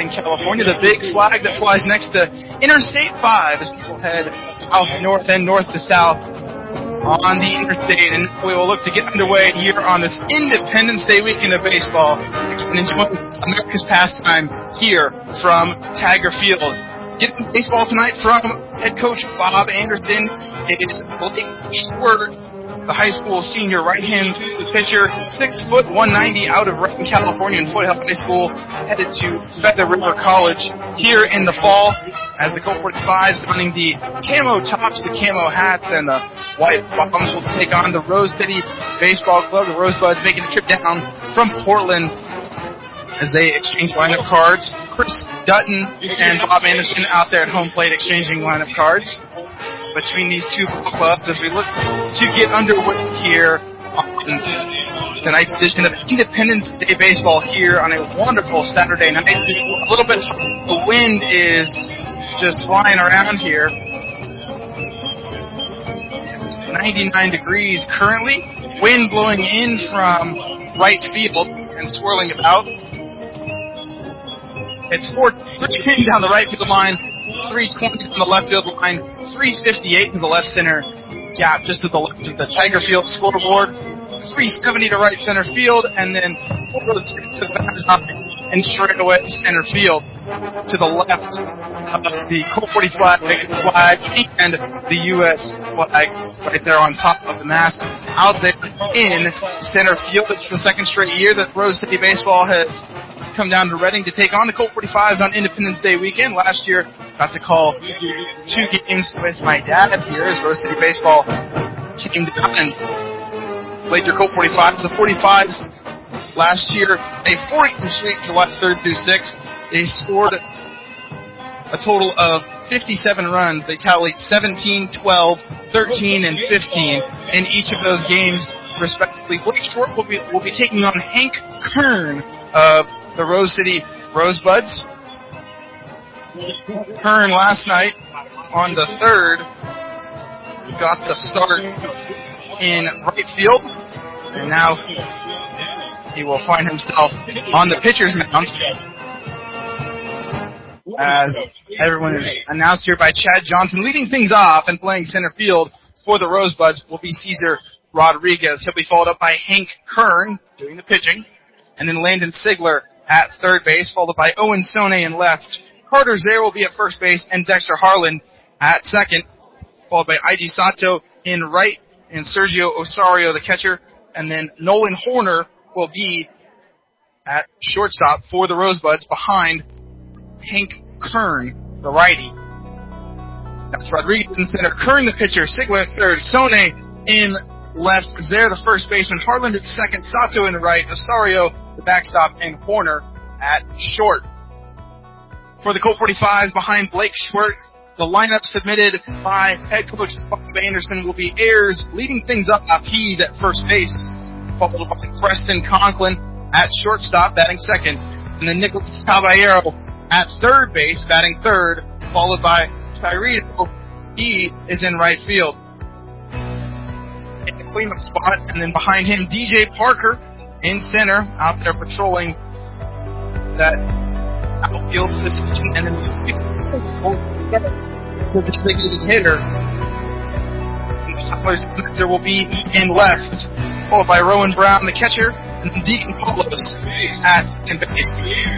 Redding, California, the big flag that flies next to Interstate 5 as people head south to north and north to south on the interstate. And we will look to get underway here on this Independence Day weekend of baseball and enjoy America's pastime here from Taggart Field. Getting baseball tonight from head coach Bob Anderson is Blake Schwert, the high school senior right-hand pitcher, 6'1", 190 out of Redding, California, and Foothill High School, headed to Feather River College here in the fall as the Colt 45s donning the camo tops, the camo hats, and the white bottoms will take on the Rose City Baseball Club. The Rosebuds making a trip down from Portland as they exchange lineup cards. Chris Dutton and Bob Anderson out there at home plate exchanging lineup cards between these two ball clubs as we look to get underway here on tonight's edition of Independence Day Baseball here on a wonderful Saturday night. A little bit, the wind is just flying around here. 99 degrees currently. Wind blowing in from right field and swirling about. It's 4-3 down the right field line, 320 from the left field line, 358 to the left center gap just to the left of the Taggart Field scoreboard, 370 to right center field, and then 4 goes to the backstop and straight away center field to the left of the Colt 40 flag and the U.S. flag right there on top of the mast out there in center field. It's the second straight year that Rose City Baseball has come down to Redding to take on the Colt 45s on Independence Day weekend. Last year, got to call 2 games with my dad here as Rose City Baseball came down and played your Colt 45s. The 45s last year, a 4-game streak July 3rd through 6th. They scored a total of 57 runs. They tallied 17, 12, 13, and 15 in each of those games, respectively. Blake Schwert will be taking on Hank Kern of the Rose City Rosebuds. Kern last night on the 3rd got the start in right field, and now he will find himself on the pitcher's mound as everyone is announced here by Chad Johnson. Leading things off and playing center field for the Rosebuds will be Cesar Rodriguez. He'll be followed up by Hank Kern doing the pitching, and then Landon Sigler at third base, followed by Owen Sone in left. Carter Zare will be at first base, and Dexter Harlan at second, followed by Ig Sato in right, and Sergio Osario, the catcher, and then Nolan Horner will be at shortstop for the Rosebuds behind Hank Kern, the righty. That's Rodriguez in center, Kern the pitcher, Sigler at third, Sone in left, Zare the first baseman, Harlan at second, Sato in right, Osario the backstop, and Horner at short. For the Colt 45s behind Blake Schwert, the lineup submitted by head coach Bob Anderson will be Ayers leading things up. He's at first base, followed by Preston Conklin at shortstop, batting second, and then Nicholas Caballero at third base, batting third, followed by Tyrito. He is in right field. In the cleanup spot, and then behind him, DJ Parker in center, out there patrolling that outfield position, and then the designated hitter, Tyler Spencer, will be in left, followed by Rowan Brown, the catcher, and then Deacon Paulos at second base.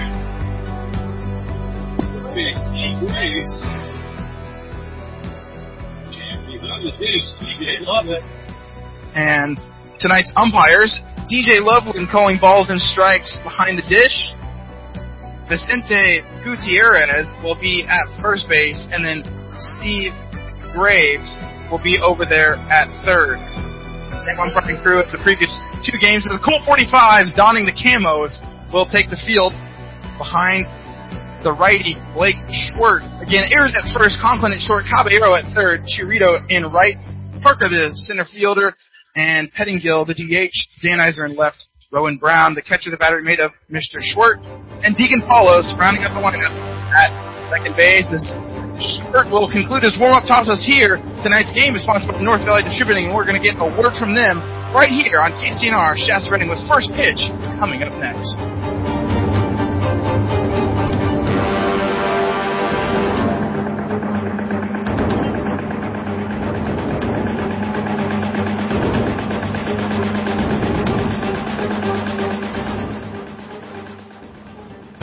And tonight's umpires, DJ Loveland calling balls and strikes behind the dish. Vicente Gutierrez will be at first base, and then Steve Graves will be over there at third. Same umpiring crew as the previous 2 games. The Colt 45s donning the camos will take the field behind the righty Blake Schwert. Again, Ayers at first, Conklin at short, Caballero at third, Chirito in right, Parker the center fielder, and Pettingill, the DH, Zanizer in left, Rowan Brown, the catcher, the battery made of Mr. Schwert, and Deacon Paulos rounding up the lineup at second base. This Schwert will conclude his warm-up tosses here. Tonight's game is sponsored by North Valley Distributing, and we're going to get a word from them right here on KCNR Shasta Redding with first pitch coming up next.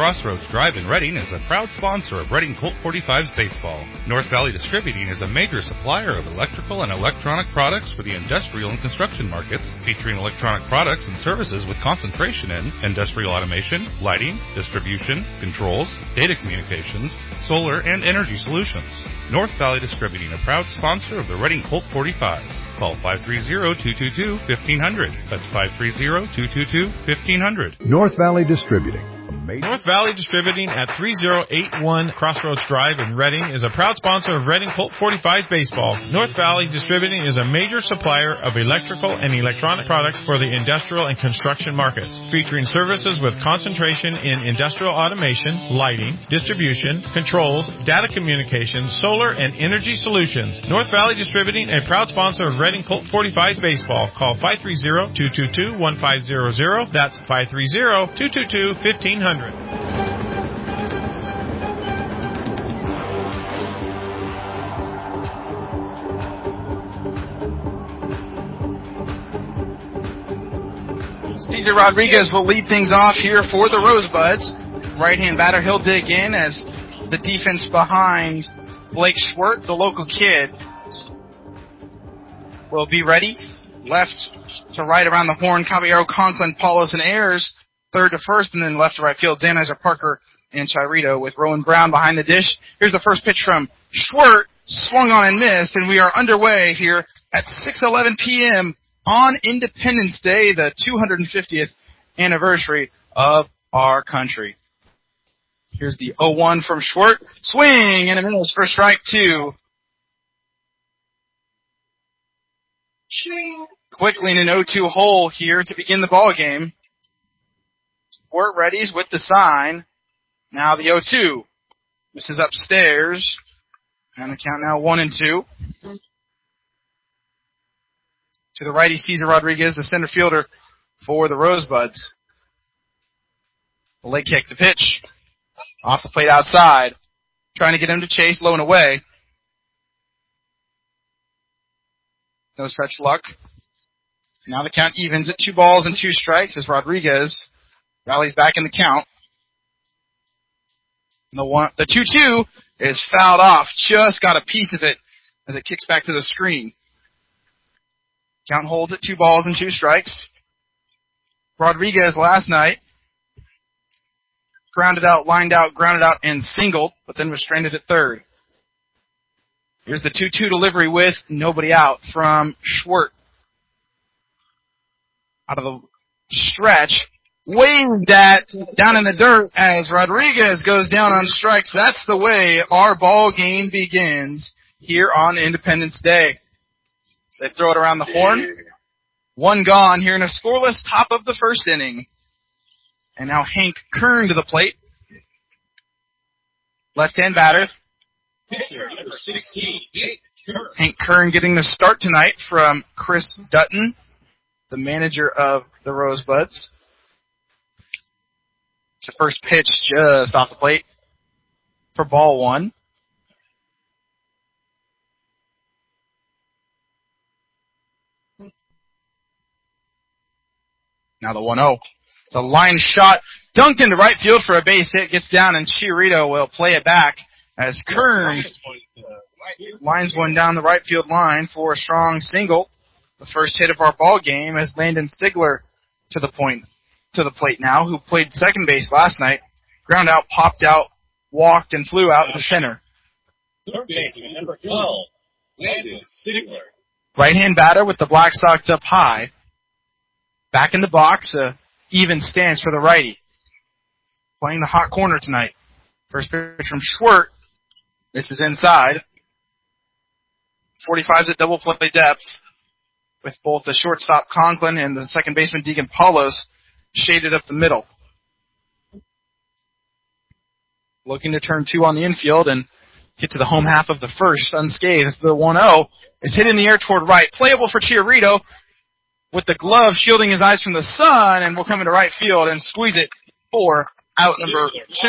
Crossroads Drive in Reading is a proud sponsor of Reading Colt 45's baseball. North Valley Distributing is a major supplier of electrical and electronic products for the industrial and construction markets, featuring electronic products and services with concentration in industrial automation, lighting, distribution, controls, data communications, solar, and energy solutions. North Valley Distributing, a proud sponsor of the Reading Colt 45s. Call 530-222-1500. That's 530-222-1500. North Valley Distributing. North Valley Distributing at 3081 Crossroads Drive in Reading is a proud sponsor of Reading Colt 45's baseball. North Valley Distributing is a major supplier of electrical and electronic products for the industrial and construction markets, featuring services with concentration in industrial automation, lighting, distribution, controls, data communications, solar, and energy solutions. North Valley Distributing, a proud sponsor of Reading Colt 45's baseball. Call 530-222-1500. That's 530-222-1500. Cesar Rodriguez will lead things off here for the Rosebuds. Right-hand batter, he'll dig in as the defense behind Blake Schwert, the local kid, will be ready. Left to right around the horn, Caballero, Conklin, Paulos, and Ayers. Third to first, and then left to right field, Zanizer, Parker, and Chirito with Rowan Brown behind the dish. Here's the first pitch from Schwert, swung on and missed, and we are underway here at 6:11 p.m. on Independence Day, the 250th anniversary of our country. Here's the 0-1 from Schwert. Swing and a miss for strike two. Quickly in an 0-2 hole here to begin the ball game. Schwert readies with the sign. Now the 0-2. This is upstairs. And the count now 1-2. To the righty, Cesar Rodriguez, the center fielder for the Rosebuds. The leg kick, the pitch. Off the plate outside. Trying to get him to chase, low and away. No such luck. Now the count evens at 2 balls and 2 strikes as Rodriguez rallies back in the count. And the 2-2 is fouled off. Just got a piece of it as it kicks back to the screen. Count holds at 2 balls and 2 strikes. Rodriguez last night grounded out, lined out, grounded out, and singled, but then was stranded at third. Here's the 2-2 delivery with nobody out from Schwert. Out of the stretch. Waved at down in the dirt as Rodriguez goes down on strikes. That's the way our ball game begins here on Independence Day. So they throw it around the horn. 1 gone here in a scoreless top of the first inning. And now Hank Kern to the plate. Left-hand batter. Hank Kern getting the start tonight from Chris Dutton, the manager of the Rosebuds. It's the first pitch just off the plate for ball 1. Now the 1-0. It's a line shot dunked into right field for a base hit. Gets down and Chirito will play it back as Kern lines one down the right field line for a strong single. The first hit of our ball game as Landon Stigler to the plate now, who played second base last night. Ground out, popped out, walked, and flew out to center. Third baseman, number 12, Landon Stigler. Right-hand batter with the Black Sox up high. Back in the box, even stance for the righty. Playing the hot corner tonight. First pitch from Schwert. This is inside. 45's at double play depth with both the shortstop Conklin and the second baseman Deegan Paulos shaded up the middle. Looking to turn 2 on the infield and get to the home half of the first unscathed. The 1-0 is hit in the air toward right. Playable for Chirito with the glove shielding his eyes from the sun, and will come into right field and squeeze it for out number 2.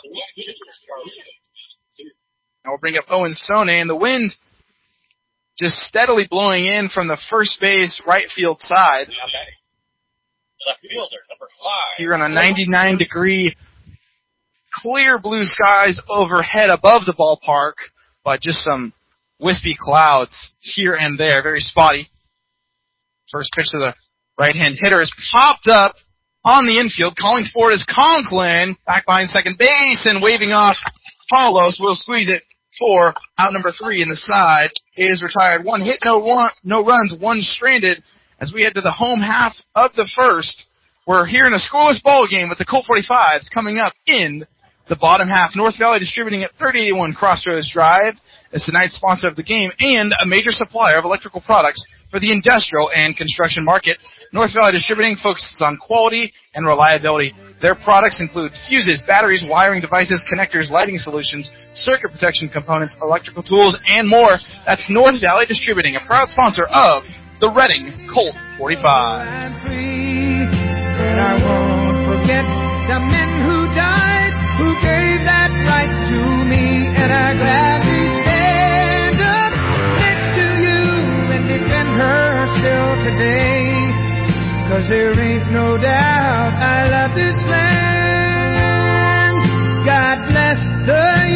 Now we'll bring up Owen Sone, and the wind just steadily blowing in from the first base right field side. Left fielder, number 5. Here on a 99-degree clear blue skies overhead above the ballpark, but just some wispy clouds here and there, very spotty. First pitch to the right-hand hitter is popped up on the infield. Calling for it is Conklin, back behind second base and waving off Paulos. Will squeeze it for out number 3 in the side. Is retired. 1 hit, no runs, 1 stranded. As we head to the home half of the first, we're here in a scoreless ball game with the Colt 45s coming up in the bottom half. North Valley Distributing at 3081 Crossroads Drive is tonight's sponsor of the game and a major supplier of electrical products for the industrial and construction market. North Valley Distributing focuses on quality and reliability. Their products include fuses, batteries, wiring devices, connectors, lighting solutions, circuit protection components, electrical tools, and more. That's North Valley Distributing, a proud sponsor of the Reading Colt 45s. And I won't forget the men who died, who gave that right to me, and I gladly stand up next to you and defend her still today, 'cause there ain't no doubt I love this land. God bless the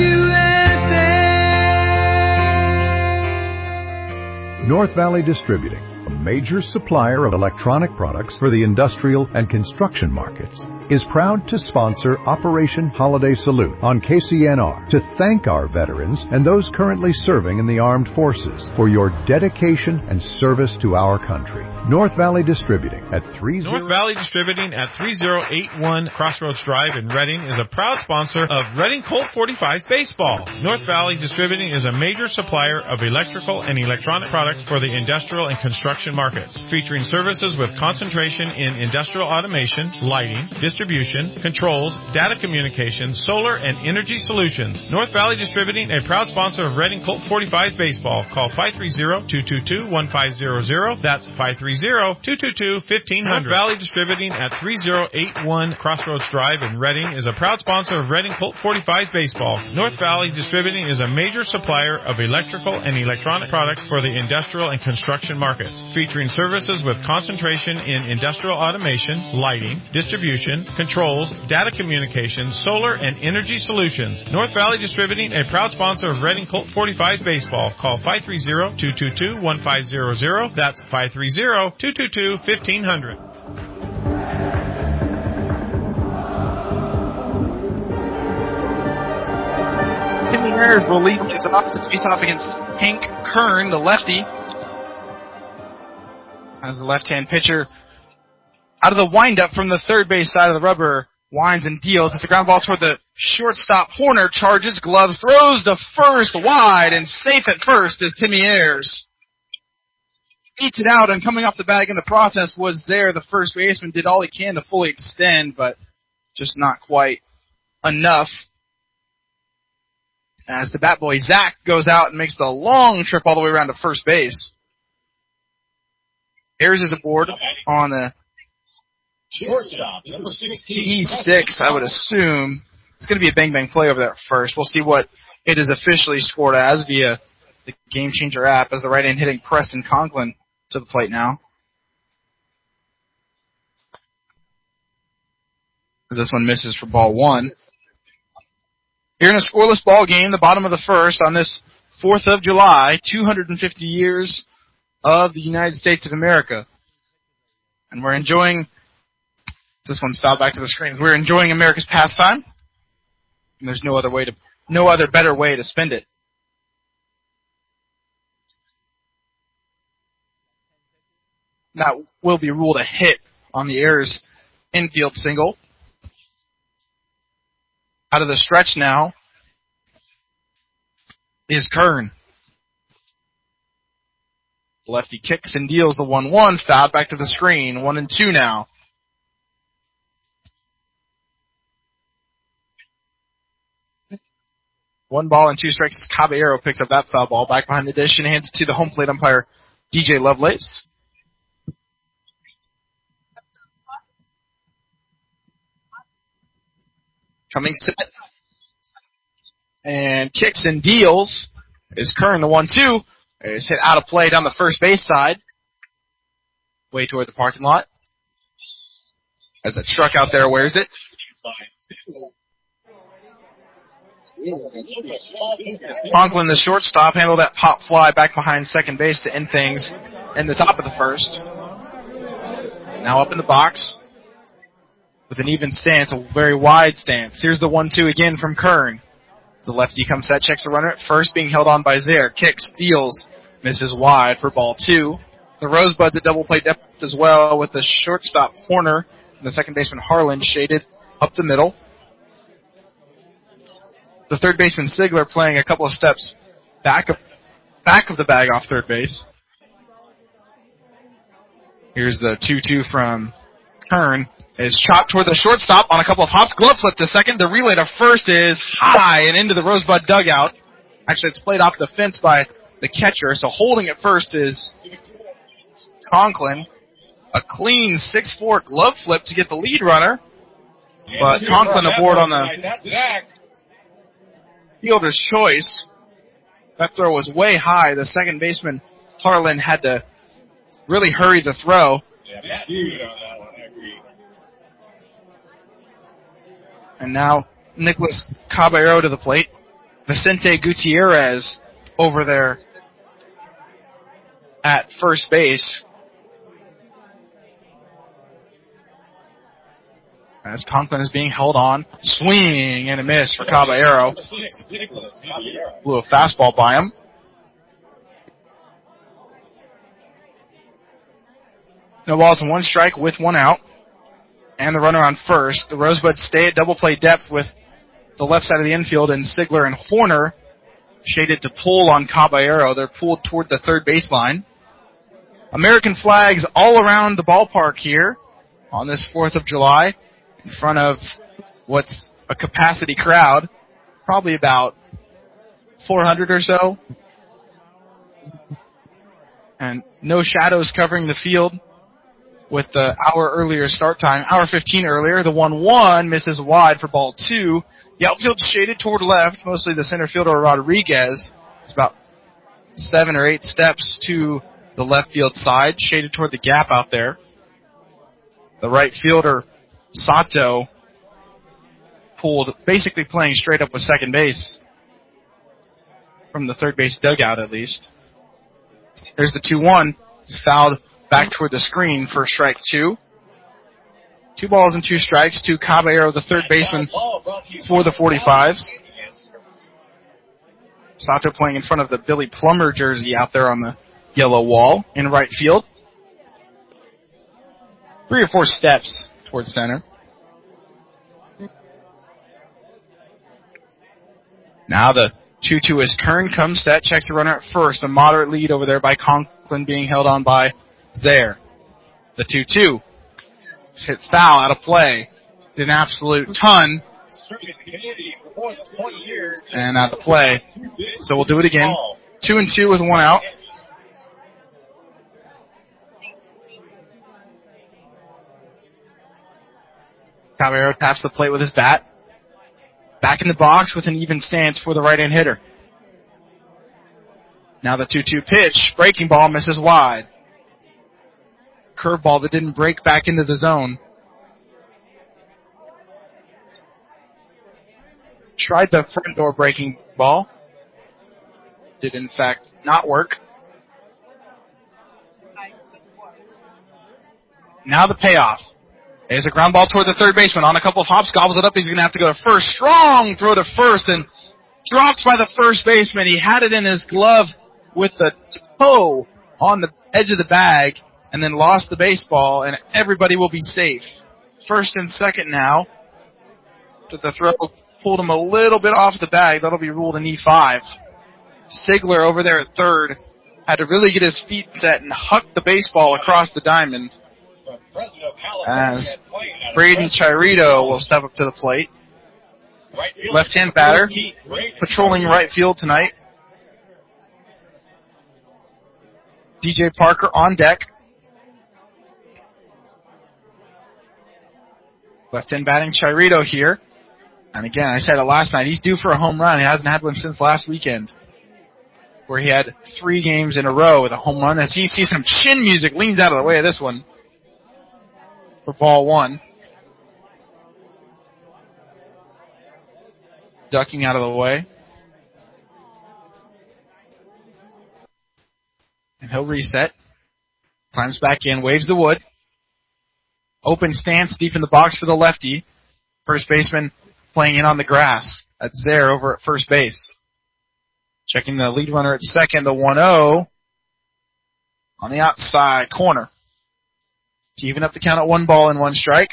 USA. North Valley Distributing, a major supplier of electronic products for the industrial and construction markets, is proud to sponsor Operation Holiday Salute on KCNR to thank our veterans and those currently serving in the armed forces for your dedication and service to our country. North Valley Distributing at 3081 Crossroads Drive in Reading is a proud sponsor of Reading Colt 45 baseball. North Valley Distributing is a major supplier of electrical and electronic products for the industrial and construction markets, featuring services with concentration in industrial automation, lighting, distribution, controls, data communications, solar, and energy solutions. North Valley Distributing, a proud sponsor of Reading Colt 45 baseball. Call 530-222-1500. That's 530-222-1500. North Valley Distributing at 3081 Crossroads Drive in Reading is a proud sponsor of Reading Colt 45 baseball. North Valley Distributing is a major supplier of electrical and electronic products for the industrial and construction markets, featuring services with concentration in industrial automation, lighting, distribution, controls, data communications, solar, and energy solutions. North Valley Distributing, a proud sponsor of Reading Colt 45 baseball. Call 530-222-1500. That's 530-222-1500. Timmy Ayers will lead his opposite face-off against Hank Kern, the lefty. As the left-hand pitcher, out of the windup from the third base side of the rubber, winds and deals. It's a ground ball toward the shortstop. Horner charges, gloves, throws to first, wide, and safe at first is Timmy Ayers. Beats it out, and coming off the bag in the process was there. The first baseman did all he can to fully extend, but just not quite enough. As the bat boy Zach goes out and makes the long trip all the way around to first base. Ayers is aboard on a shortstop, number 16. E6, I would assume. It's going to be a bang-bang play over there first. We'll see what it is officially scored as via the Game Changer app as the right-hand hitting Preston Conklin to the plate now. As this one misses for ball 1. Here in a scoreless ball game, the bottom of the first on this 4th of July, 250 years of the United States of America. And we're enjoying, this one's fouled back to the screen, we're enjoying America's pastime. And there's no other better way to spend it. That will be ruled a hit on the Ayers infield single. Out of the stretch now is Kern. Lefty kicks and deals the 1-1, fouled back to the screen. 1-2 now. One ball and 2 strikes. Caballero picks up that foul ball back behind the dish and hands it to the home plate umpire, DJ Lovelace. Coming set. And kicks and deals is Kern, the 1-2. Is hit out of play down the first base side. Way toward the parking lot. As a truck out there wears it. Conklin, the shortstop, handled that pop fly back behind second base to end things in the top of the first. Now up in the box with an even stance, a very wide stance. Here's the 1-2 again from Kern. The lefty comes set, checks the runner at first, being held on by Zaire. Kicks, steals, misses wide for ball 2. The Rosebuds at double play depth as well with the shortstop Horner and the second baseman Harlan shaded up the middle. The third baseman Sigler playing a couple of steps back of the bag off third base. Here's the 2-2 from Kern. Is chopped toward the shortstop on a couple of hops. Glove flip to second. The relay to first is high and into the Rosebud dugout. Actually, it's played off the fence by the catcher, so holding it first is Conklin. A clean 6-4 glove flip to get the lead runner. But Conklin aboard on the fielder's choice. That throw was way high. The second baseman, Harlan, had to really hurry the throw. And now Nicholas Caballero to the plate. Vicente Gutierrez over there at first base. As Conklin is being held on. Swing and a miss for Caballero. Blew a fastball by him. No balls and one strike with one out. And the runner on first. The Rosebuds stay at double play depth with the left side of the infield, and Sigler and Horner shaded to pull on Caballero. They're pulled toward the third baseline. American flags all around the ballpark here on this 4th of July in front of what's a capacity crowd, probably about 400 or so. And no shadows covering the field. With the hour earlier start time, hour 15 earlier, the 1-1 misses wide for ball 2. The outfield shaded toward left, mostly the center fielder Rodriguez. It's about 7 or 8 steps to the left field side, shaded toward the gap out there. The right fielder Sato pulled, basically playing straight up with second base from the third base dugout at least. There's the 2-1. It's fouled back toward the screen for strike 2. 2 balls and 2 strikes to Caballero, the third baseman for the 45s. Sato playing in front of the Billy Plummer jersey out there on the yellow wall in right field. 3 or 4 steps towards center. Now the 2-2 as Kern comes set, checks the runner at first. A moderate lead over there by Conklin being held on by Zaire. The 2-2. It's hit foul out of play. Did an absolute ton. And out of play. So we'll do it again. 2-2 with 1 out. Caballero taps the plate with his bat. Back in the box with an even stance for the right-hand hitter. Now the 2-2 pitch. Breaking ball misses wide. Curveball that didn't break back into the zone. Tried the front door breaking ball. Did in fact not work. Now the payoff. There's a ground ball toward the third baseman. On a couple of hops, gobbles it up. He's going to have to go to first. Strong throw to first and dropped by the first baseman. He had it in his glove with the toe on the edge of the bag and then lost the baseball, and everybody will be safe. First and second now. But the throw pulled him a little bit off the bag. That'll be ruled an E5. Sigler over there at third had to really get his feet set and huck the baseball across the diamond. As Braden Chirito will step up to the plate. Left-hand batter, patrolling right field tonight. DJ Parker on deck. Left-hand batting Chirito here. And again, I said it last night, he's due for a home run. He hasn't had one since last weekend, where he had 3 games in a row with a home run. As you see some chin music, leans out of the way of this one for ball 1. ducking out of the way. And he'll reset. Climbs back in, waves the wood. Open stance deep in the box for the lefty. First baseman playing in on the grass. That's there over at first base. Checking the lead runner at second, the 1-0 on the outside corner. To even up the count at 1 ball and 1 strike.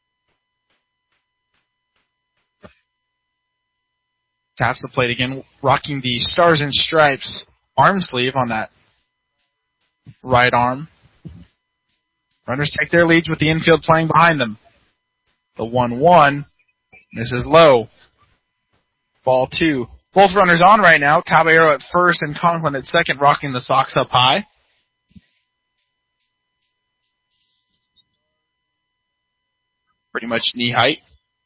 Taps the plate again, rocking the Stars and Stripes arm sleeve on that right arm. Runners take their leads with the infield playing behind them. The 1-1 misses low. Ball 2. Both runners on right now. Caballero at first and Conklin at second, rocking the Sox up high. Pretty much knee height.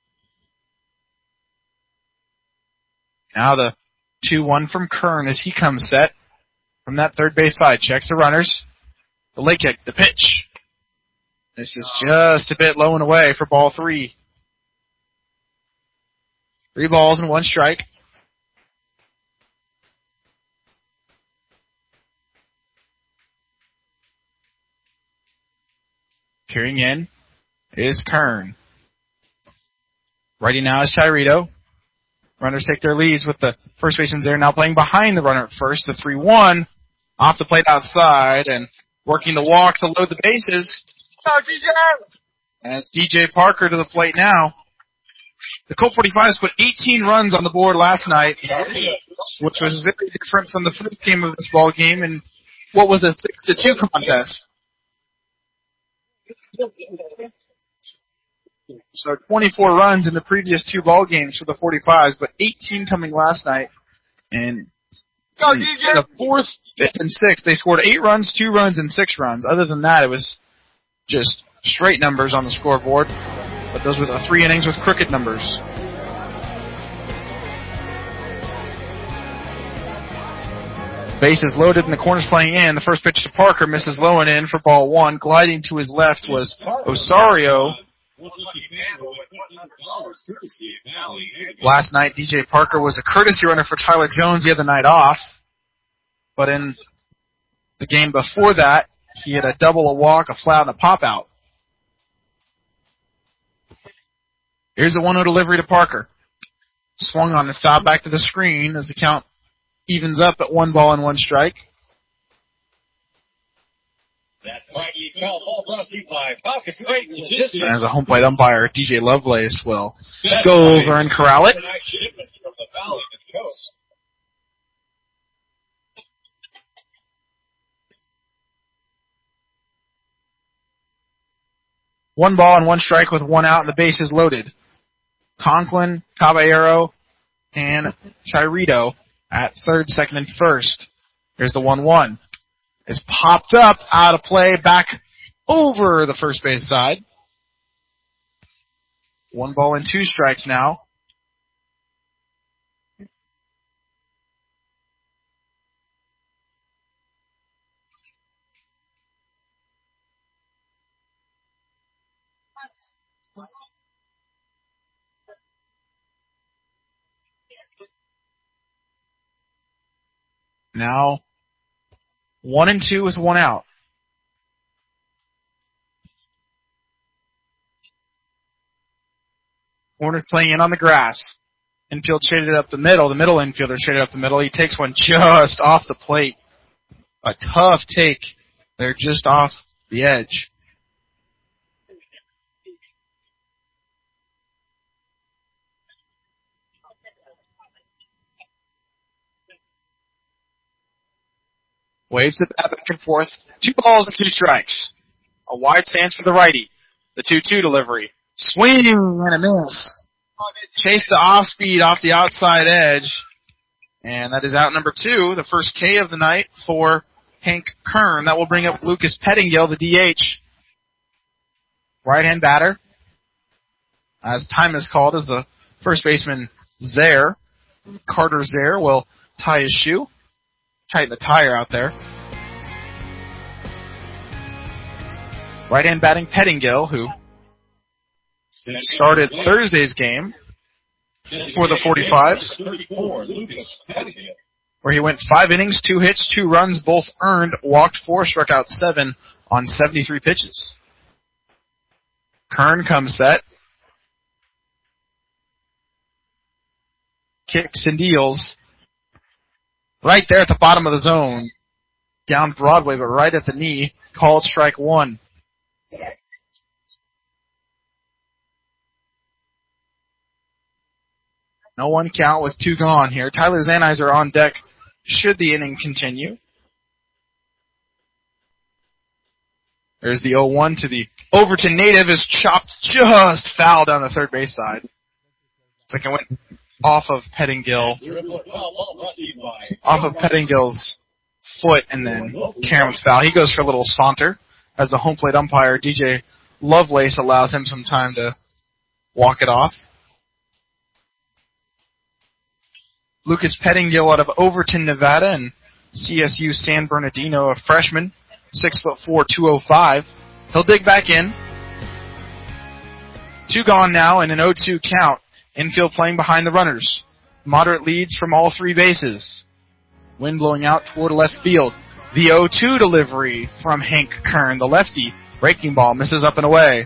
Now the 2-1 from Kern as he comes set from that third base side. Checks the runners. The late kick, the pitch. This is just a bit low and away for ball 3. 3 balls and 1 strike. Peering in is Kern. Righty now is Chirito. Runners take their leads with the first baseman's there, now playing behind the runner at first. The 3-1 off the plate outside and working the walk to load the bases. Oh, DJ! As DJ Parker to the plate now. The Colt 45s put 18 runs on the board last night, which was very different from the first game of this ball game and what was a 6-2 contest. So 24 runs in the previous 2 ball games for the 45s, but 18 coming last night. And in the 4th, 5th, and 6th, they scored 8 runs, 2 runs, and 6 runs. Other than that, it was just straight numbers on the scoreboard. But those were the 3 innings with crooked numbers. Bases loaded and the corners playing in. The first pitch to Parker misses low and in for ball 1. Gliding to his left was Osorio. Last night, DJ Parker was a courtesy runner for Tyler Jones. He had the night off. But in the game before that, he had a double, a walk, a flat, and a pop-out. Here's a 1-0 delivery to Parker. Swung on and fouled back to the screen as the count evens up at 1 ball and 1 strike. That mighty foul ball brought to you by Pocket Great And as a home plate umpire, DJ Lovelace will go over and corral it. From the Valley to the Coast. One ball and 1 strike with 1 out and the bases loaded. Conklin, Caballero, and Chirito at third, second, and first. Here's the 1-1. Is popped up, out of play, back over the first base side. 1 ball and 2 strikes now. Now, 1 and 2 with 1 out. Warner playing in on the grass. Infield shaded up the middle. The middle infielder shaded up the middle. He takes one just off the plate. A tough take. They're just off the edge. Waves the bat back and forth. 2 balls and 2 strikes. A wide stance for the righty. The 2-2 delivery. Swing and a miss. Chase the off speed off the outside edge. And that is out number 2, the first K of the night for Hank Kern. That will bring up Lucas Pettingill, the DH. Right-hand batter. As time is called, as the first baseman Zaire, Carter Zaire, will tie his shoe. Tighten the tire out there. Right-hand batting Pettingill, who started Thursday's game. for the 45s, 34, Lucas Pettigill. where he went 5 innings, 2 hits, 2 runs, both earned, walked 4, struck out 7 on 73 pitches. Kern comes set. Kicks and deals. Right there at the bottom of the zone. Down Broadway, but right at the knee. Called strike 1. No 1 count with 2 gone here. Tyler Zanizer on deck should the inning continue. There's the 0-1 to the Overton native, is chopped just foul down the third base side. It's like it went off of Pettingill. Off of Pettingill's foot and then Cameron's foul. He goes for a little saunter as the home plate umpire, DJ Lovelace, allows him some time to walk it off. Lucas Pettingill out of Overton, Nevada, and CSU San Bernardino, a freshman, 6'4", 205. He'll dig back in. 2 gone now and an 0-2 count. Infield playing behind the runners. Moderate leads from all 3 bases. Wind blowing out toward left field. The 0-2 delivery from Hank Kern, the lefty. Breaking ball misses up and away.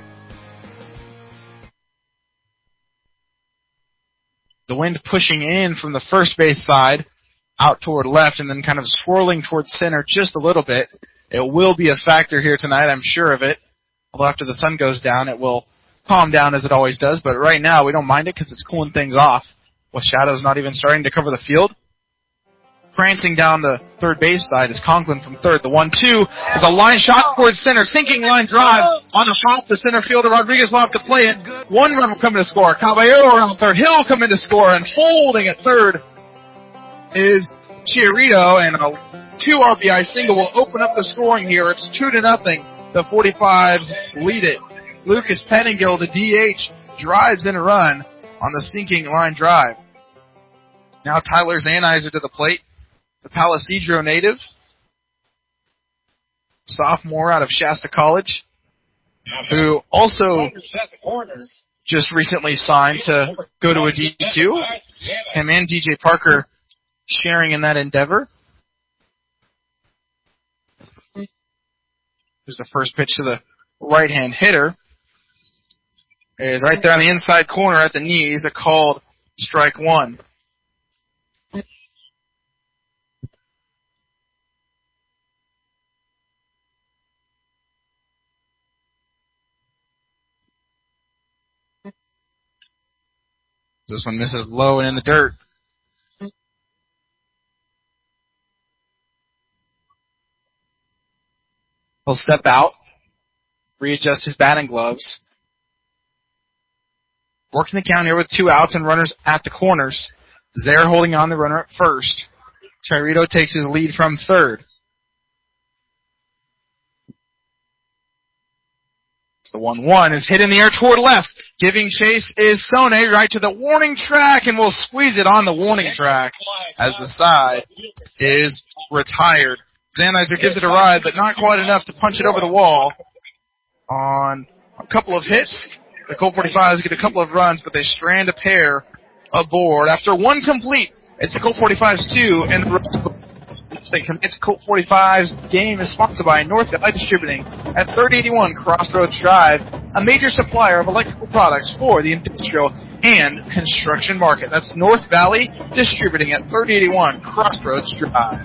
The wind pushing in from the first base side out toward left and then kind of swirling towards center just a little bit. It will be a factor here tonight, I'm sure of it. Although after the sun goes down, it will calm down as it always does. But right now, we don't mind it because it's cooling things off with shadows not even starting to cover the field. Prancing down the third base side is Conklin from third. The 1-2 is a line shot towards center. Sinking line drive on the hop. The center fielder Rodriguez will have to play it. 1 run will come in to score. Caballero around third. Hill come in to score. And holding at third is Chiarito. And a 2 RBI single will open up the scoring here. It's 2-0. The 45s lead it. Lucas Pettingill, the DH, drives in a run on the sinking line drive. Now Tyler Zanizer to the plate. The Palisadro native, sophomore out of Shasta College, who also just recently signed to go to a D2. Him and DJ Parker sharing in that endeavor. Here's the first pitch to the right-hand hitter. It is right there on the inside corner at the knees, a called strike 1. This one misses low and in the dirt. He'll step out, readjust his batting gloves. Working the count here with 2 outs and runners at the corners. Zare holding on the runner at first. Chiarito takes his lead from third. The 1-1 is hit in the air toward left. Giving chase is Sone right to the warning track, and will squeeze it on the warning track as the side is retired. Zanizer gives it a ride, but not quite enough to punch it over the wall. On a couple of hits, the Colt 45s get a couple of runs, but they strand a pair aboard. After 1 complete, it's the Colt 45s 2, and the It's Colt 45's game is sponsored by North Valley Distributing at 3081 Crossroads Drive, a major supplier of electrical products for the industrial and construction market. That's North Valley Distributing at 3081 Crossroads Drive.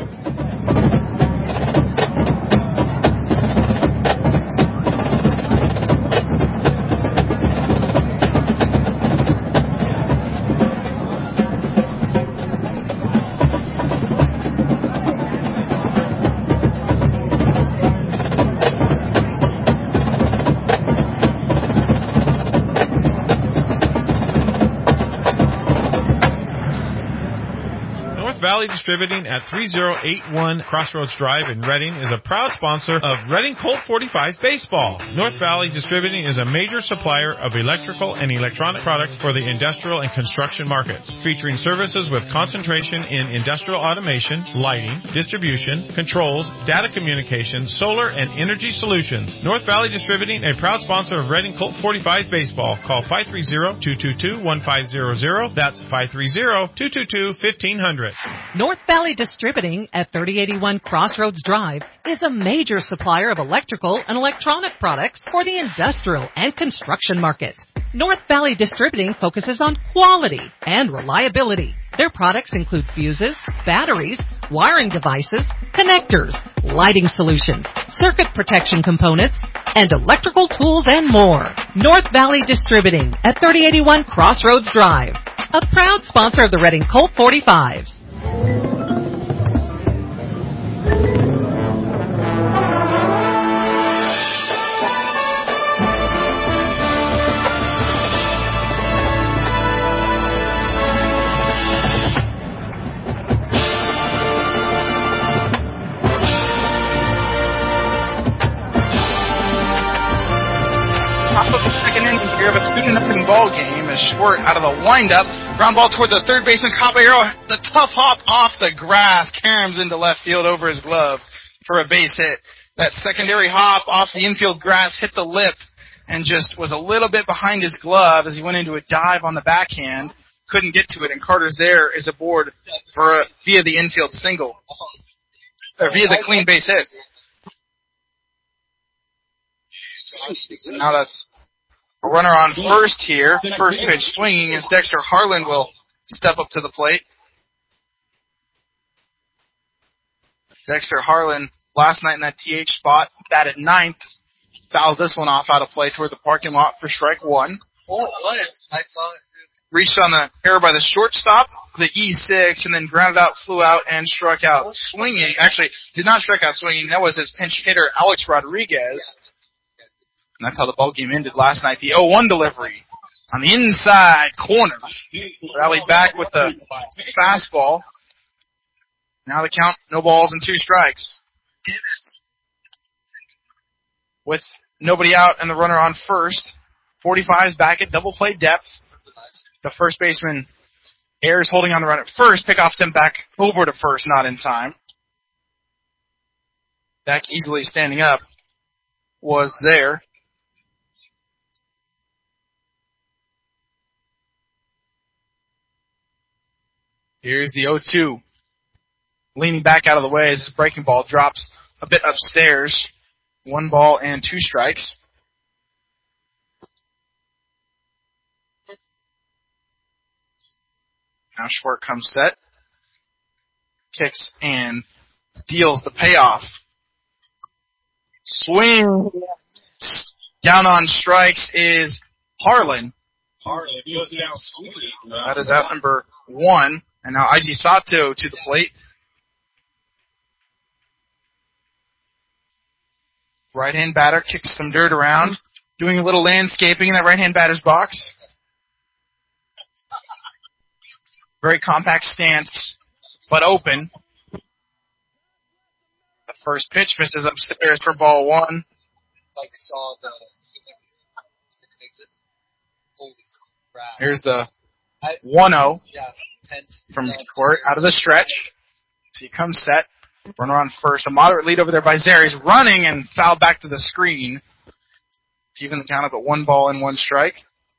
North Valley Distributing at 3081 Crossroads Drive in Reading is a proud sponsor of Reading Colt 45 Baseball. North Valley Distributing is a major supplier of electrical and electronic products for the industrial and construction markets, featuring services with concentration in industrial automation, lighting, distribution, controls, data communications, solar, and energy solutions. North Valley Distributing, a proud sponsor of Reading Colt 45 Baseball. Call 530-222-1500. That's 530-222-1500. North Valley Distributing at 3081 Crossroads Drive is a major supplier of electrical and electronic products for the industrial and construction market. North Valley Distributing focuses on quality and reliability. Their products include fuses, batteries, wiring devices, connectors, lighting solutions, circuit protection components, and electrical tools and more. North Valley Distributing at 3081 Crossroads Drive, a proud sponsor of the Reading Colt 45s. Ball game as Schwartz out of the windup. Ground ball toward the third baseman Caballero. The tough hop off the grass. Caroms into left field over his glove for a base hit. That secondary hop off the infield grass hit the lip and just was a little bit behind his glove as he went into a dive on the backhand. Couldn't get to it, and Carter Zare is aboard for via the infield single. Or via the clean base hit. Now that's a runner on first here. First pitch swinging as Dexter Harlan will step up to the plate. Dexter Harlan, last night in that TH spot, batted ninth. Fouls this one off out of play toward the parking lot for strike one. Oh, it was. I saw it, too. Reached on the error by the shortstop, the E6, and then grounded out, flew out, and struck out swinging. Actually, did not strike out swinging. That was his pinch hitter, Alex Rodriguez. And that's how the ball game ended last night. The 0-1 delivery on the inside corner. Rallied back with the fastball. Now the count, no balls and 2 strikes. With nobody out and the runner on first. 45's back at double play depth. The first baseman, Ayers, holding on the run at first. Pickoff's him back over to first, not in time. Back easily standing up was there. Here's the 0-2. Leaning back out of the way as his breaking ball drops a bit upstairs. 1 ball and 2 strikes. Now Schwartz comes set. Kicks and deals the payoff. Swing. Down on strikes is Harlan. Harlan goes down sweetly. That is out number 1. And now Iji Sato to the plate. Right-hand batter kicks some dirt around, doing a little landscaping in that right-hand batter's box. Very compact stance, but open. The first pitch misses upstairs for ball 1. Like saw the exit. Here's the 1-0 Yeah, from Court out of the stretch. So he comes set. Runner on first. A moderate lead over there by Zare. He's running and fouled back to the screen. To even the count up at 1 ball and 1 strike.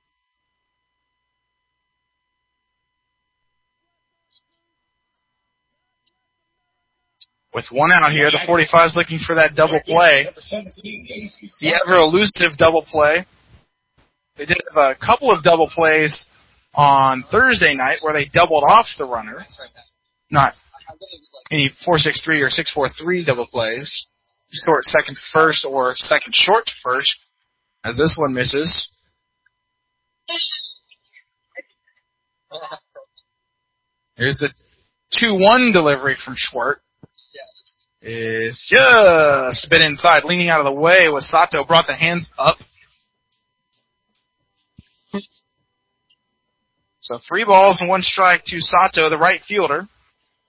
With 1 out here, the 45's looking for that double play. The ever elusive double play. They did have a couple of double plays on Thursday night where they doubled off the runner. Not any 4-6-3 or 6-4-3 double plays. Short second to first or second short to first, as this one misses. Here's the 2-1 delivery from Schwartz. Is just a bit inside. Leaning out of the way was Sato. Brought the hands up. So 3 balls and 1 strike to Sato, the right fielder.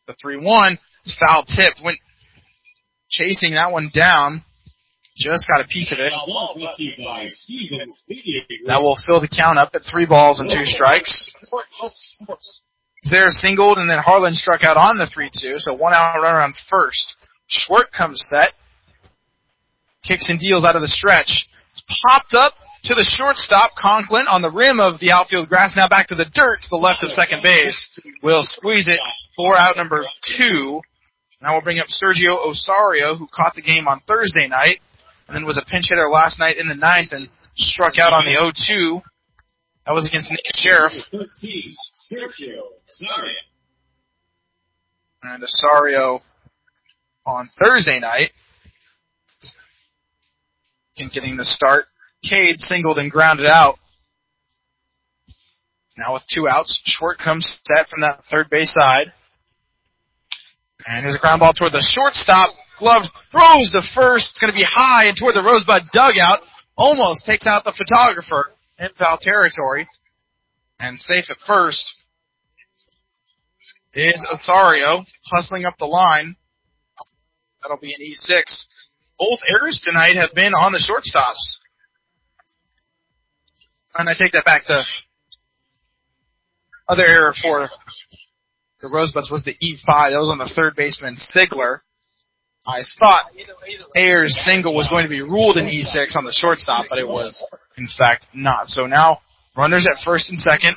The 3-1 is foul tipped. Went chasing that one down. Just got a piece of it. That will fill the count up at 3 balls and 2 strikes. There singled, and then Harlan struck out on the 3-2, so 1 out runner on first. Schwartz comes set. Kicks and deals out of the stretch. It's popped up to the shortstop, Conklin, on the rim of the outfield grass. Now back to the dirt to the left of second base. Will squeeze it for out number 2. Now we'll bring up Sergio Osario, who caught the game on Thursday night, and then was a pinch hitter last night in the 9th and struck out on the 0-2. That was against Nate Sheriff. And Osario on Thursday night, getting the start. Cade singled and grounded out. Now with 2 outs, Schwartz comes set from that third base side. And there's a ground ball toward the shortstop. Glove throws to first. It's going to be high and toward the Rosebud dugout. Almost takes out the photographer in foul territory. And safe at first is Osario hustling up the line. That'll be an E6. Both errors tonight have been on the shortstops. And I take that back. The other error for the Rosebuds was the E5. That was on the third baseman, Sigler. I thought Ayers' single was going to be ruled an E6 on the shortstop, but it was, in fact, not. So now runners at first and second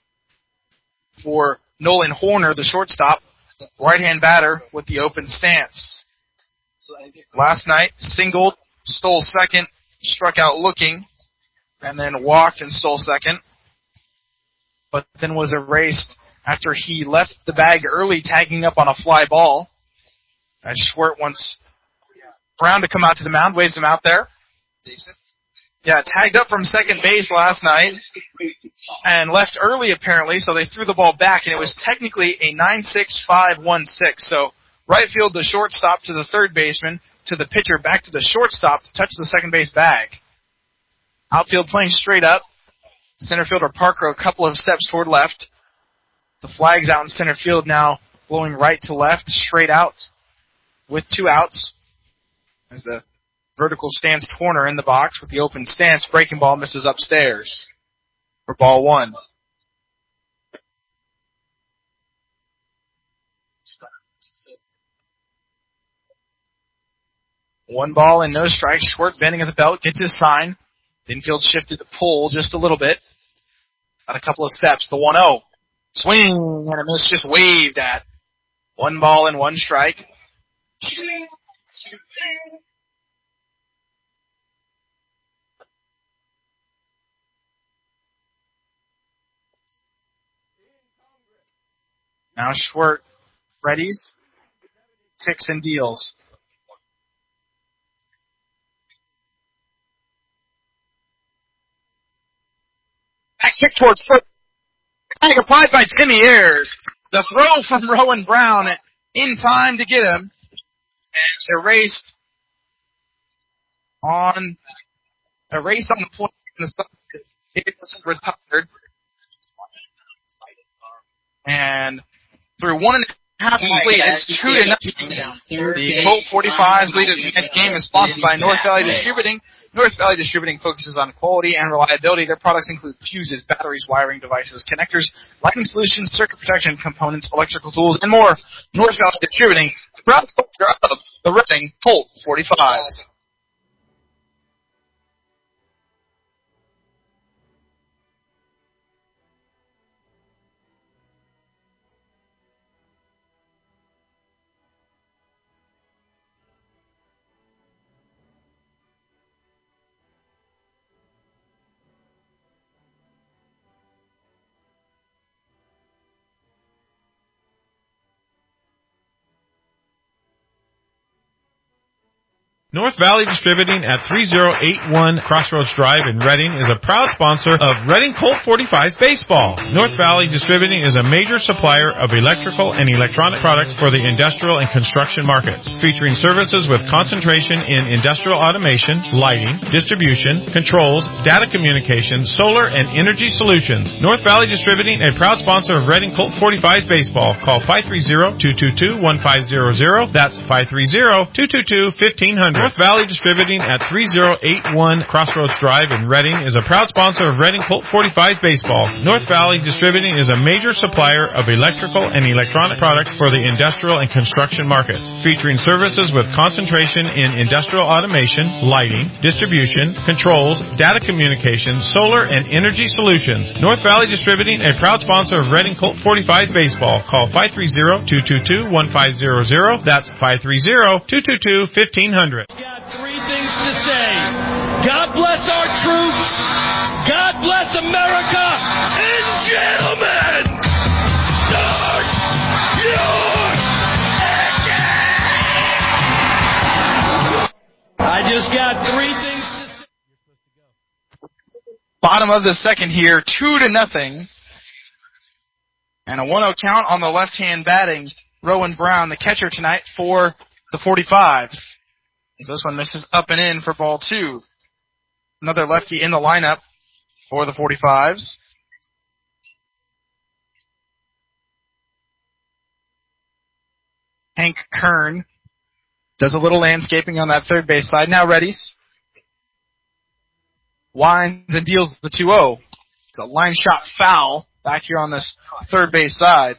for Nolan Horner, the shortstop, right-hand batter with the open stance. Last night, singled, stole second, struck out looking, and then walked and stole second, but then was erased after he left the bag early, tagging up on a fly ball. As Schwartz wants Brown to come out to the mound, waves him out there. Yeah, tagged up from second base last night and left early apparently, so they threw the ball back, and it was technically a 9-6-5-1-6. So right field to shortstop to the third baseman, to the pitcher, back to the shortstop to touch the second base bag. Outfield playing straight up. Center fielder Parker a couple of steps toward left. The flag's out in center field now, blowing right to left, straight out with 2 outs. As the vertical stance Horner in the box with the open stance, breaking ball misses upstairs for ball 1. One ball and no strikes. Schwartz bending at the belt, gets his sign. Infield shifted to pull just a little bit. Got a couple of steps. The 1-0. Swing and a miss, just waved at. 1 ball and 1 strike. Now Schwartz readies, kicks and deals. Back kick towards first. Tag applied by Timmy Ayers. The throw from Rowan Brown in time to get him. And erased on the play. It was retired. And through 1.5 complete, it's 2-0. The Colt 45's lead of tonight's game is sponsored by North Valley Distributing. North Valley Distributing focuses on quality and reliability. Their products include fuses, batteries, wiring devices, connectors, lighting solutions, circuit protection components, electrical tools, and more. North Valley Distributing, proud sponsor of the Reading Colt 45s. North Valley Distributing at 3081 Crossroads Drive in Reading is a proud sponsor of Reading Colt 45 Baseball. North Valley Distributing is a major supplier of electrical and electronic products for the industrial and construction markets, featuring services with concentration in industrial automation, lighting, distribution, controls, data communication, solar, and energy solutions. North Valley Distributing, a proud sponsor of Reading Colt 45 Baseball. Call 530-222-1500. That's 530-222-1500. North Valley Distributing at 3081 Crossroads Drive in Reading is a proud sponsor of Reading Colt 45 Baseball. North Valley Distributing is a major supplier of electrical and electronic products for the industrial and construction markets, featuring services with concentration in industrial automation, lighting, distribution, controls, data communication, solar, and energy solutions. North Valley Distributing, a proud sponsor of Reading Colt 45 Baseball. Call 530-222-1500. That's 530-222-1500. Got three things to say. God bless our troops. God bless America. And gentlemen, start your engine. I just got three things to say. Bottom of the second here, 2-0. And a 1-0 count on the left-hand batting. Rowan Brown, the catcher tonight for the 45s. This one misses up and in for ball 2. Another lefty in the lineup for the 45s. Hank Kern does a little landscaping on that third base side. Now readies. Winds and deals the 2-0. It's a line shot foul back here on this third base side.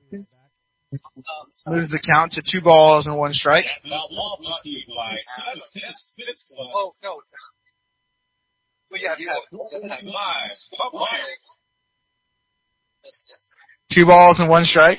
Moves the count to 2 balls and 1 strike. Oh, no. Well, yeah. 2 balls and 1 strike.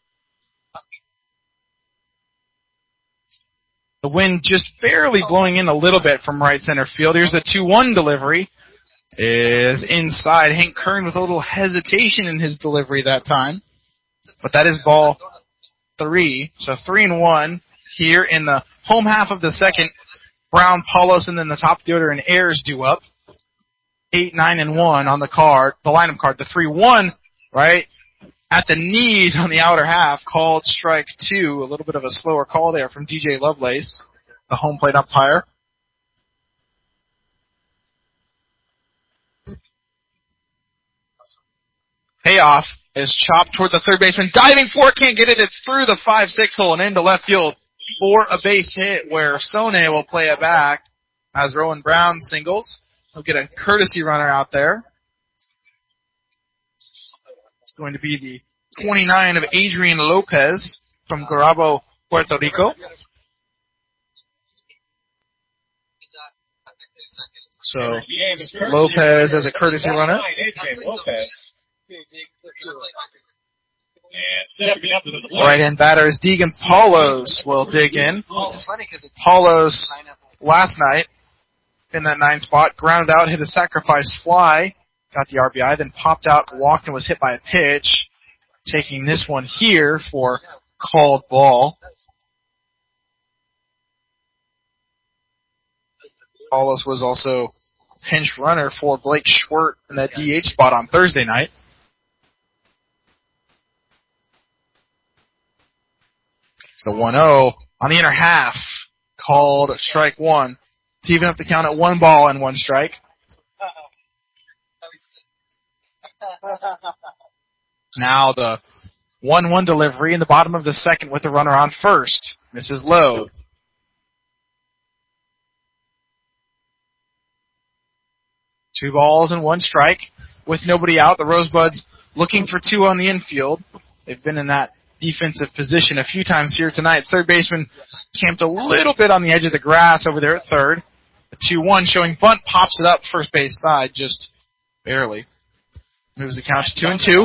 The wind just barely blowing in a little bit from right center field. Here's the 2-1 delivery. Is inside. Hank Kern with a little hesitation in his delivery that time. But that is ball 3. So 3-1 here in the home half of the second. Brown, Paulos, and then the top of the order and Ayers due up. 8, 9, and 1 on the card, the lineup card. The 3-1, right at the knees on the outer half, called strike 2. A little bit of a slower call there from DJ Lovelace, the home plate umpire. Payoff is chopped toward the third baseman. Diving for it, can't get it. It's through the 5-6 hole and into left field for a base hit where Sone will play it back as Rowan Brown singles. He'll get a courtesy runner out there. It's going to be the 29 of Adrian Lopez from Garabo, Puerto Rico. So Lopez as a courtesy runner. Right-hand batter is Deegan Paulos will dig in. Paulos last night in that 9 spot, grounded out, hit a sacrifice fly, got the RBI, then popped out, walked, and was hit by a pitch. Taking this one here for called ball. Paulos was also pinch runner for Blake Schwert in that DH spot on Thursday night. It's the 1-0 on the inner half, called strike 1 to even up the count at 1 ball and 1 strike. Now the 1-1 delivery in the bottom of the second with the runner on first. Misses low. Two balls and 1 strike with nobody out. The Rosebuds looking for 2 on the infield. They've been in that defensive position a few times here tonight. Third baseman camped a little bit on the edge of the grass over there at third. The 2-1 showing bunt, pops it up first base side just barely. Moves the count to 2-2.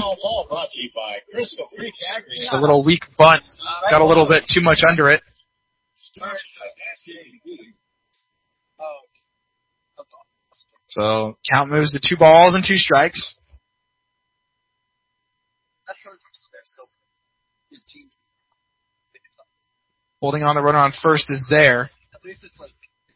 Just a little weak bunt. Got a little bit too much under it. So count moves to 2 balls and 2 strikes. Holding on the runner on first is there.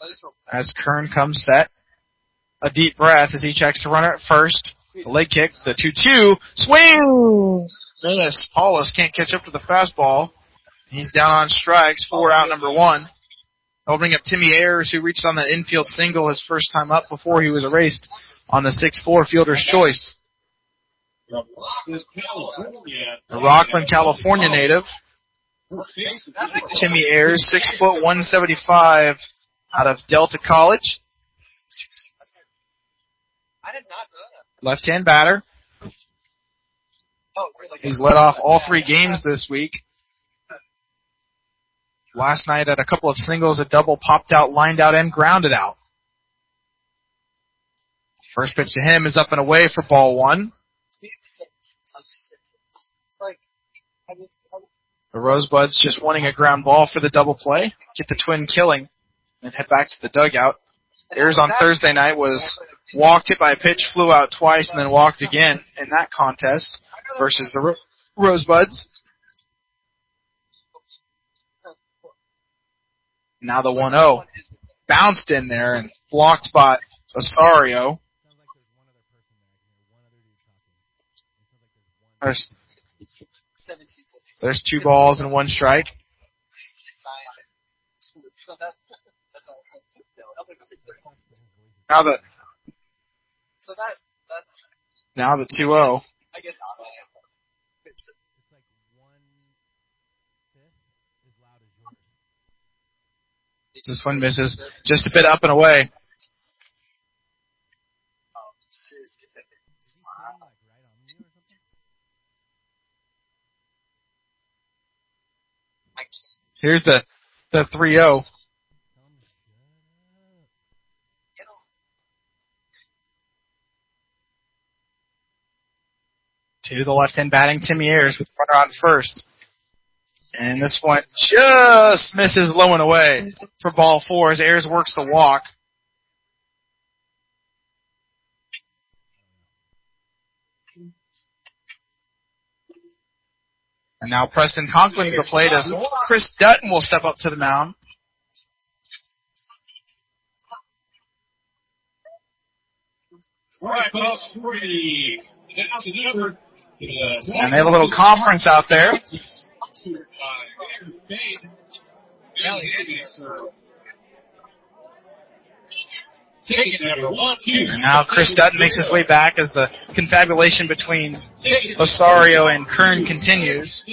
As Kern comes set. A deep breath as he checks the runner at first. The leg kick, the 2-2. Swing! Miss. Paulus can't catch up to the fastball. He's down on strikes. 4 out, number 1. They'll bring up Timmy Ayers, who reached on that infield single his first time up before he was erased on the 6-4 fielder's choice. A Rockland, California native. Timmy Ayers, 6 foot 175 out of Delta College. Left-hand batter. He's led off all 3 games this week. Last night at a couple of singles, a double popped out, lined out, and grounded out. First pitch to him is up and away for ball 1. The Rosebuds just wanting a ground ball for the double play. Get the twin killing and head back to the dugout. Ayers on Thursday night was walked, hit by a pitch, flew out twice, and then walked again in that contest versus the Rosebuds. Now the 1-0. Bounced in there and blocked by Osorio. There's 2 balls and 1 strike. Now the 2-0. This one misses just a bit up and away. Here's the 3-0. To the left-hand batting, Timmy Ayers with runner on first. And this one just misses low and away for ball 4 as Ayers works the walk. And now Preston Conklin to the plate as Chris Dutton will step up to the mound. And they have a little conference out there. And now Chris Dutton makes his way back as the confabulation between Osorio and Kern continues.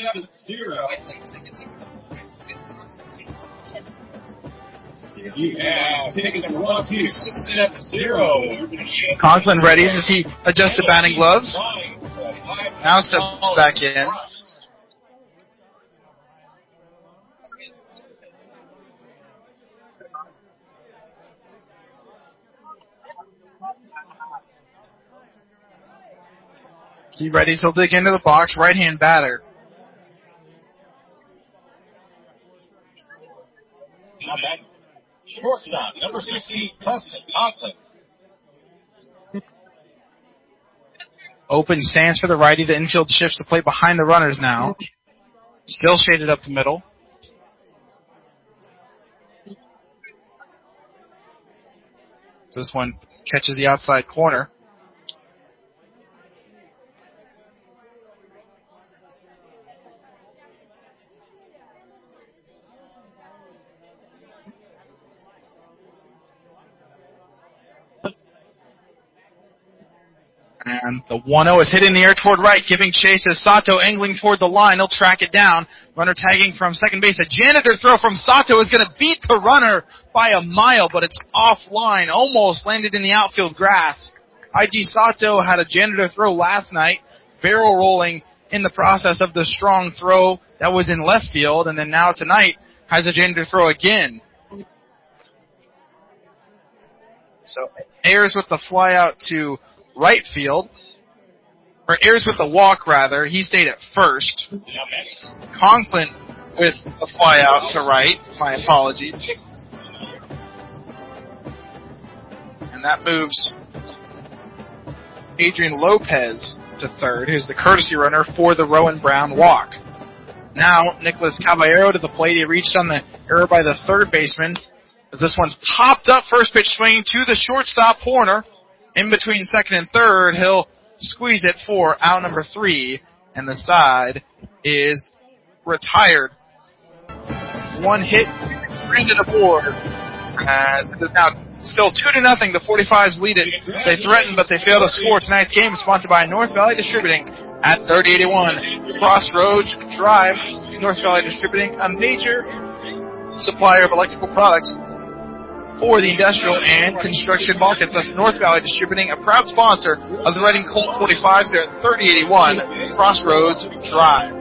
Conklin readies as he adjusts the batting gloves. Now steps back in. He readies, he'll dig into the box, right-hand batter. Shortstop, number 16, Preston Conklin. Open stance for the righty. The infield shifts to play behind the runners now. Still shaded up the middle. This one catches the outside corner. And the 1-0 is hit in the air toward right, giving chase as Sato angling toward the line. He'll track it down. Runner tagging from second base. A janitor throw from Sato is going to beat the runner by a mile, but it's offline. Almost landed in the outfield grass. IG Sato had a janitor throw last night, barrel rolling in the process of the strong throw that was in left field, and then now tonight has a janitor throw again. So Ayers with the fly out to right field, or Ayers with the walk rather. He stayed at first. Conklin with the fly out to right. My apologies. And that moves Adrian Lopez to third, who's the courtesy runner for the Rowan Brown walk. Now Nicholas Caballero to the plate. He reached on the error by the third baseman As this one's popped up, first pitch swinging to the shortstop, Horner. In between second and third, he'll squeeze it for out number 3, and the side is retired. One hit, stranded aboard. It is now still 2-0. The 45s lead it. They threaten, but they fail to score. Tonight's game is sponsored by North Valley Distributing at 3081 Crossroads Drive. North Valley Distributing, a major supplier of electrical products for the industrial and construction markets. Thus, North Valley Distributing, a proud sponsor of the Reading Colt 45s there at 3081 Crossroads Drive.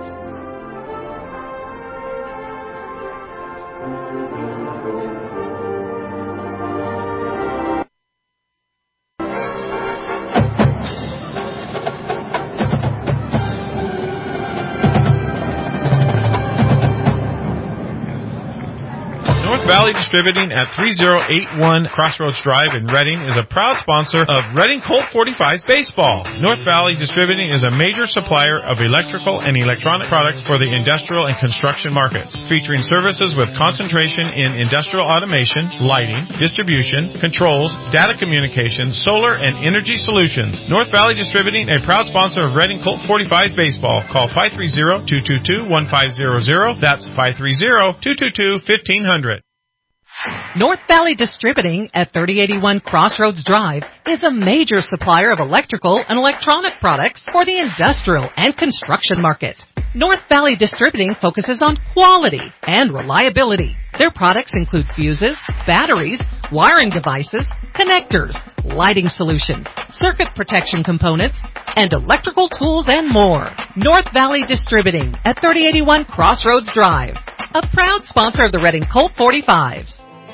Valley Distributing at 3081 Crossroads Drive in Reading is a proud sponsor of Reading Colt 45s baseball. North Valley Distributing is a major supplier of electrical and electronic products for the industrial and construction markets, featuring services with concentration in industrial automation, lighting, distribution, controls, data communication, solar, and energy solutions. North Valley Distributing, a proud sponsor of Reading Colt 45s baseball. Call 530-222-1500. That's 530-222-1500. North Valley Distributing at 3081 Crossroads Drive is a major supplier of electrical and electronic products for the industrial and construction market. North Valley Distributing focuses on quality and reliability. Their products include fuses, batteries, wiring devices, connectors, lighting solutions, circuit protection components, and electrical tools and more. North Valley Distributing at 3081 Crossroads Drive, a proud sponsor of the Reading Colt 45s.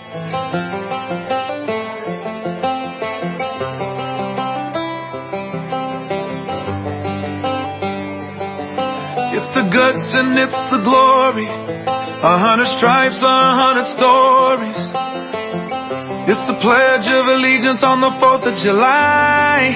It's the guts and it's the glory, 100 stripes, 100 stories. It's the Pledge of Allegiance on the 4th of July.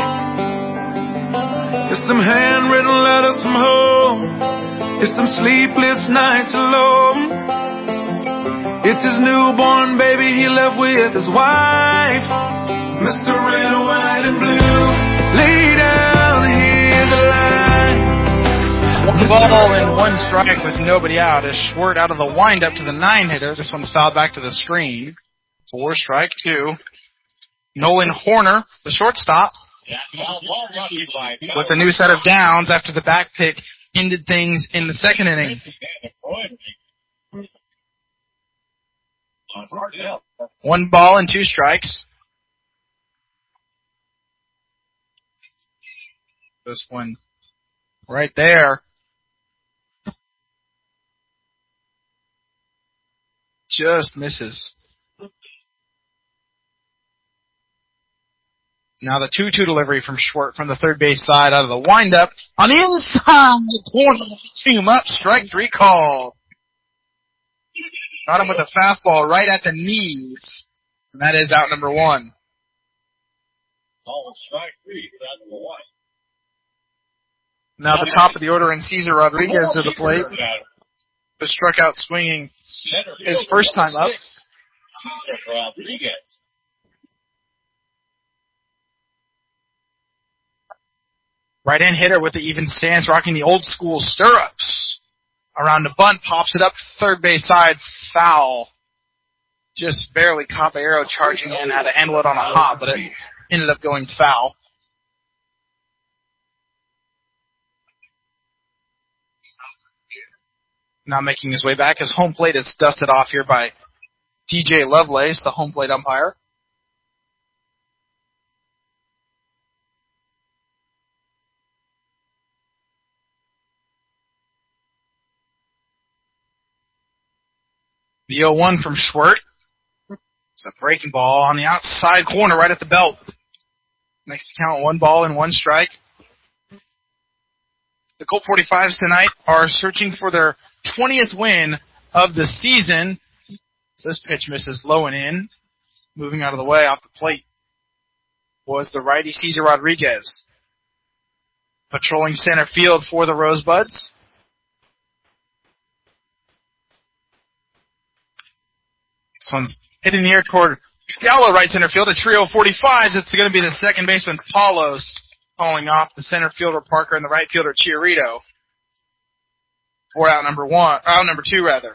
It's them handwritten letters from home. It's them sleepless nights alone. It's his newborn baby he left with his wife. Mr. Red, White, and Blue, lay down, here's the line. One ball and one strike with nobody out as Schwert out of the windup to the 9-hitter. This one's fouled back to the screen. 4 strike 2. Nolan Horner, the shortstop, with a new set of downs after the back pick ended things in the second inning. 1 ball and 2 strikes. This one right there. Just misses. Now the 2-2 delivery from Schwert from the third base side out of the windup. On the inside corner, him up, strike 3 call. Got him with a fastball right at the knees. And that is out number 1. Strike 3, out number 1. Now the top of the order and Cesar Rodriguez to the plate. Who struck out swinging his first time up. Cesar Rodriguez. Right-hand hitter with the even stance, rocking the old school stirrups. Around the bunt, pops it up third base side, foul. Just barely caught the arrow charging in, had to handle it on a hop, but it ended up going foul. Now making his way back. His home plate is dusted off here by DJ Lovelace, the home plate umpire. The 0-1 from Schwert. It's a breaking ball on the outside corner right at the belt. Makes the count 1 ball and 1 strike. The Colt 45s tonight are searching for their 20th win of the season. So this pitch misses low and in. Moving out of the way off the plate was the righty Cesar Rodriguez. Patrolling center field for the Rosebuds. This one's Hitting the air toward Gallo, right center field. A trio of 45s. It's going to be the second baseman, Paulos, calling off the center fielder, Parker, and the right fielder, Chiarito. For out number two, rather.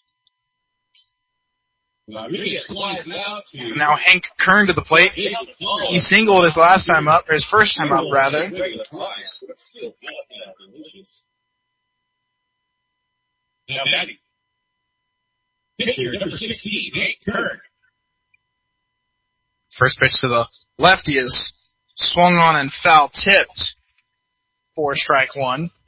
Now Hank Kern to the plate. He singled his last time up, or his first time up, rather. Pitcher number 16, Hank Kern. First pitch to the lefty is swung on and foul tipped for strike one.